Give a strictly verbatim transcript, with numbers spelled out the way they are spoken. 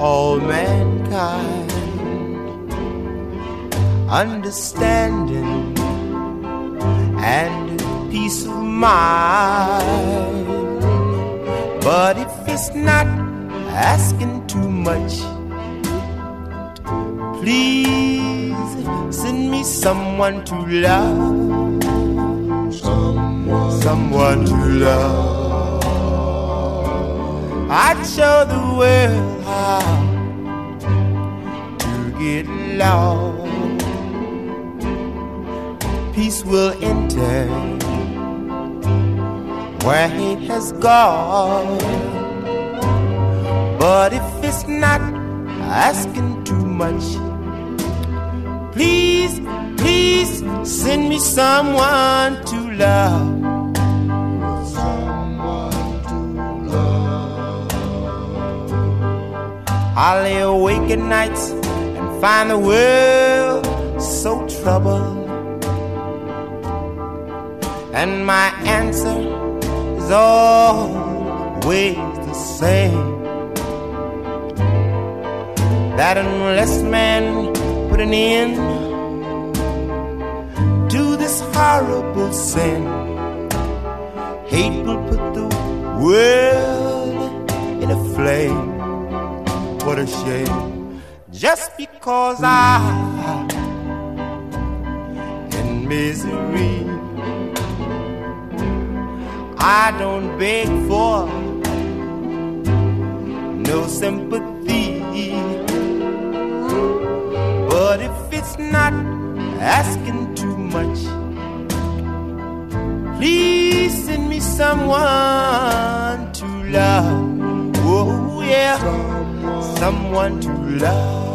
all mankind, understanding and peace of mind. But if it's not asking too much, please send me someone to love, someone, someone to love. I'd show the world how to get lost. Peace will enter where hate has gone. But if it's not asking too much, please, please send me someone to love. Someone to love. I lay awake at nights and find the world so troubled, and my answer is always the same, that unless man put an end to this horrible sin, hate will put the world in a flame. What a shame. Just because I'm in misery, I don't beg for no sympathy. But if it's not asking too much, please send me someone to love. Oh yeah, someone to love.